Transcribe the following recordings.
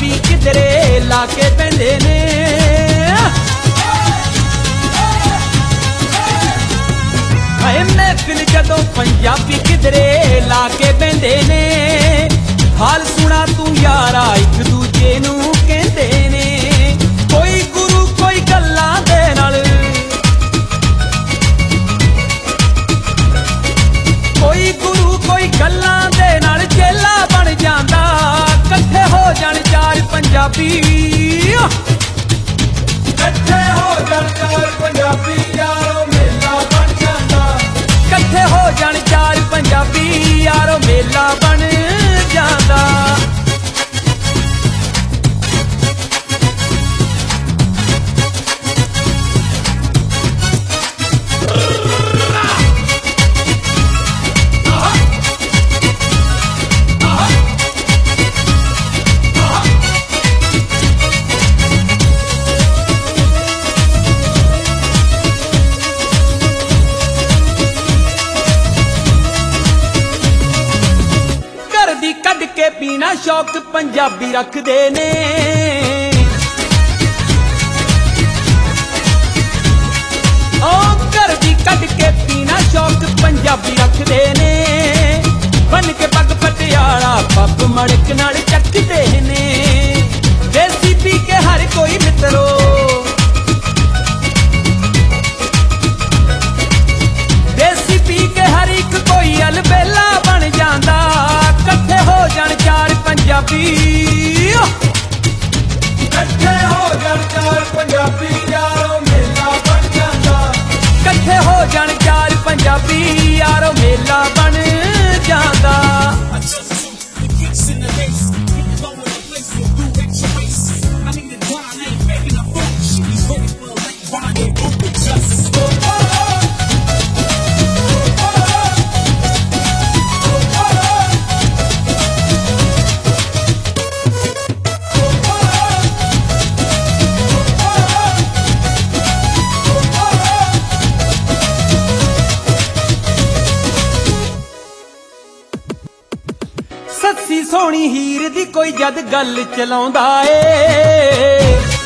पंजाबी किधरे लाके पैंदे ने। महफिल जदों पंजाबी किधरे लाके पैंदे ने, हाल सुना तू यारा एक दूजे नू कहंदे ने। कोई गुरु कोई गल्लां दे नाल, कोई गुरु कोई गल्लां दे नाल चेला बन जांदा। कट्ठे हो जाण चार पंजाबी, कट्ठे हो जाण चार पंजाबी यारो मेला बन जांदा। कट्ठे हो जाण चार पंजाबी यारो मेला बन जांदा। कढ़ के पीना शौक पंजाबी रखदे ने। ओ घर दी कढ़ के पीना शौक पंजाबी रखदे ने। बन के पग पटियाला पग मड़क नाल चकदे ने। देसी पी के हर कोई मित्रो, देसी पी के हर एक कोई अलबेला बन जांदा। कट्ठे हो जाण चार पंजाबी, कट्ठे हो जाण चार पंजाबी यारो मेला बन जांदा। कट्ठे हो जाण चार पंजाबी यारो मेला बन जांदा। सस्सी सोहनी हीर दी कोई जद गल चलाउंदा ए।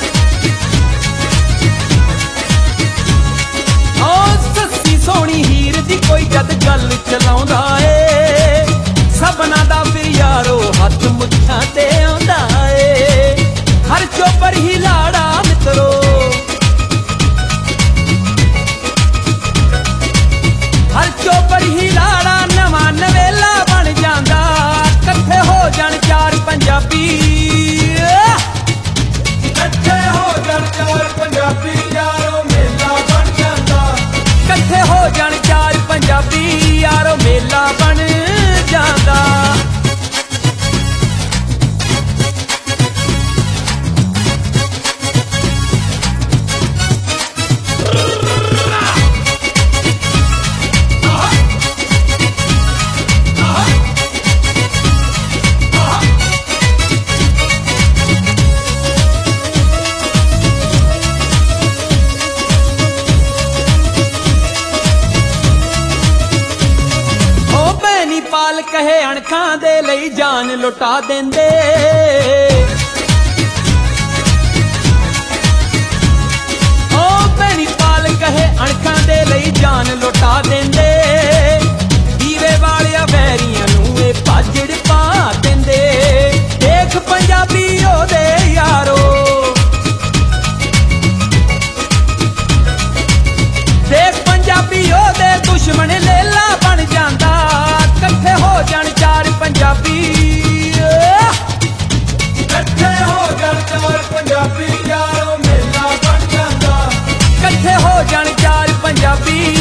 ओ सस्सी सोहनी हीर दी कोई जद गल चलाउंदा ए। सबना दा फिर यारो हथ मुच्छां ते आउंदा ए। हर चोपर ही लाड़ा मित्रो, हर चोपर ही लाड़ा नवां नवेला बन जांदा। कट्ठे हो जाण चार पंजाबी, कट्ठे हो जाण चार पंजाबी यारो मेला बन जांदा। कट्ठे हो जाण चार पंजाबी यारो मेला बन जांदा। पाल कहे अणखां दे लई जान लुटा देंदे। ओ भैनी पाल कहे अणखां दे लई जान लुटा देंदे। दीवे वालिया वैरियां नूं ए भाजड़ पा देंदे। देख पंजाबी ओदे यारो, देख पंजाबी ओदे दुश्मन लेला बन जांदा। कट्ठे हो जाण चार पंजाबी, कट्ठे हो जाण चार पंजाबी यारो मेला बन जांदा। कट्ठे हो जाण चार पंजाबी